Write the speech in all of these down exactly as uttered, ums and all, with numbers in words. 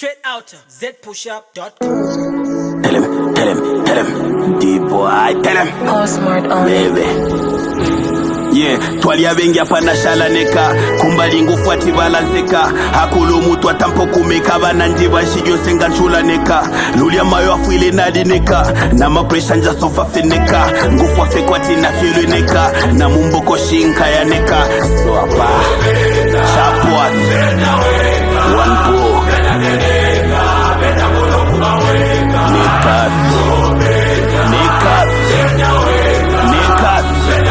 Straight out Z push up dot com. Tell him, tell him, tell him. D-boy, tell him. Postmart on Baby. Yeah, twalia bengi apana shalaneka kumbali ngufuati balazeka hakulu mutu atampo kumeka banandi bashigyo senga nchulaneka lulia mayo afuile nalineka na mapresha nja sofa feneka ngufu afekwati na fileneka na mumboko shinka yaneka so apa chapwa one go neka neka neka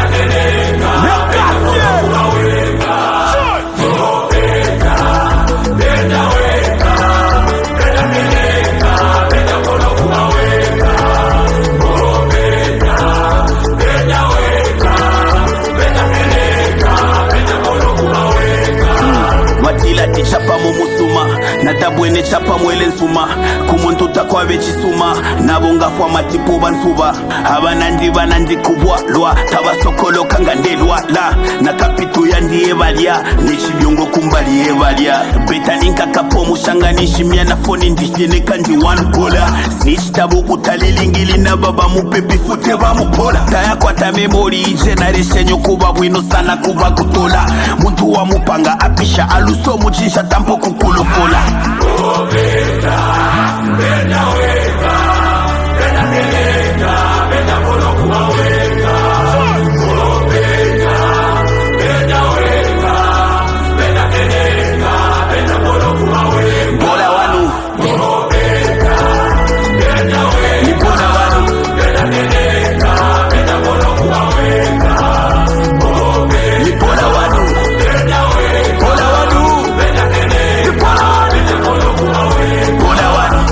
watila tichapa mumusuma natabwene chapa mwele nsuma kumuntu takwabe chisuma nabongafwa matipo bansuba abanandi banandi kubwa lwa tabasokolo kangandelwa la nakapitu yandiye balya nechibiongo kumbaliye balya betalinka kapo mushanganishimya na foni ndishene kanji one kola snitch tabu kutalilingili na baba mupepi fute bamupola taya kwa ta memory generation yokuba bwino sana kuba kutola muntu wa mupanga apisha aluso mujisha tampo kukulufola oh beta beta weka beta keleka beta kono kuwa weka oh beta beta weka beta keleka beta kono kuwa weka bola wanu oh beta beta weka ni bola wanu beta keleka beta kono kuwa weka oh beta ni bola wanu beta weka bola wanu beta keleka beta kono kuwa weka bola wanu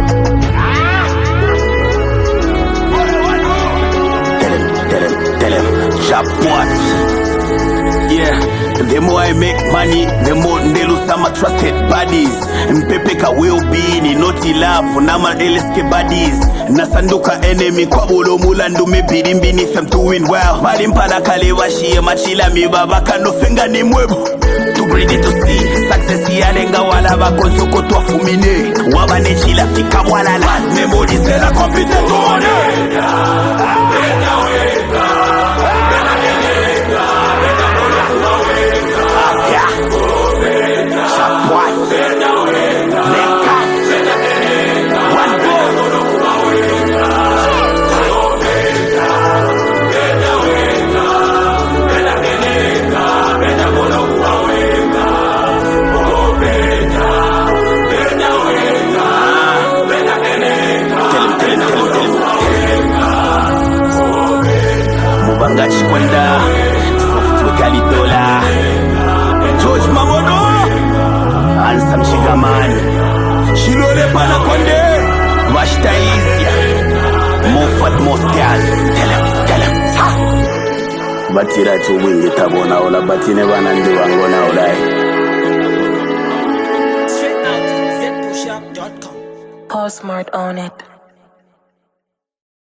tell him tell him tell him chop what. Yeah, the more I make money, the more they lose some trusted buddies. Mpepeka will be ni noti love, nama L S K buddies. Nasanduka enemy kwa bolo mulandu mebidi mbini I'm doing well. Bali mpala kale washie machila mibaba kano fenga ni mwebo. To bring it to see, success yalenga wala bakonsoko twafumine. Wabane chila fika wala la. Memories de la compite tuone. Beta weka, beta keleka, beta kola kuwa weka. Oh beta, chapwa, beta weka, leka, beta keleka, one go, kola kuwa weka. Oh beta, beta weka, beta keleka, beta kola kuwa weka. Oh beta, beta weka, beta keleka, beta kola kuwa weka. Oh beta, mubanga chikwenda, software kalidola. George Mamono, Ansam Chigamani, Shilole Panakonde, Washta Izia, Mofat Moscas, tell him, tell him, ha! Batira to win the tabona ola, batine banandi wangona olai. Straight out Z push up dot com. Postmart on it.